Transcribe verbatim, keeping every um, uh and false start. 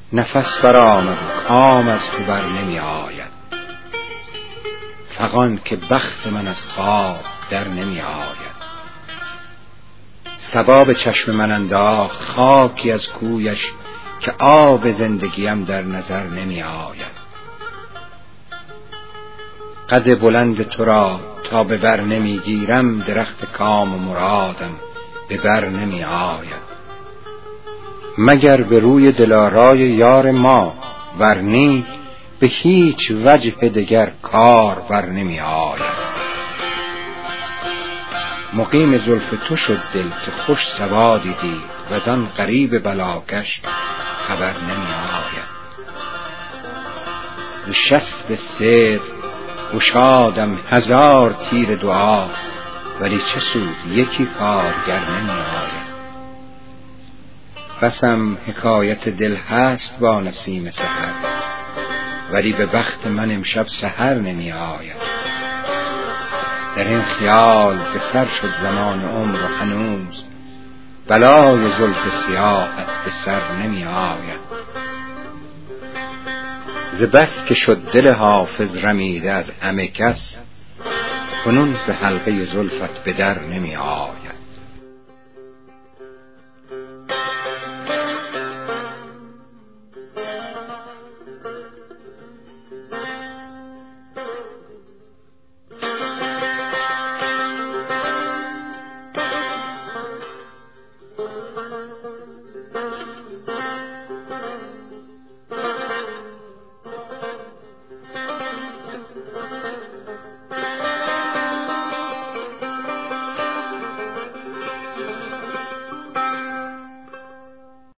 نفس برآمد و کام از تو بر نمی آید. فغان که بخت من از خواب در نمی آید. صبا به چشم من انداخت خاکی از کویش، که آب زندگیم در نظر نمی آید. قد بلند تو را تا به بر نمی گیرم، درخت کام و مرادم به بر نمی آید. مگر به روی دلارای یار ما، ورنی به هیچ وجه دگر کار بر نمی آید. مقیم زلف تو شد دل که خوش سوادی دید، وزان غریب بلاکش خبر نمی آید. ز شست صدق گشادم هزار تیر دعا، ولی چه سود یکی کارگر نمی آید. بسم حکایت دل هست با نسیم سحر، ولی به بخت من امشب سحر نمی آید. در این خیال که سر شد زمان عمر و هنوز، بلای زلف سیاهت به سر نمی آید. ز بس که شد دل حافظ رمیده از همه کس، کنون ز حلقه زلفت به در نمی آید.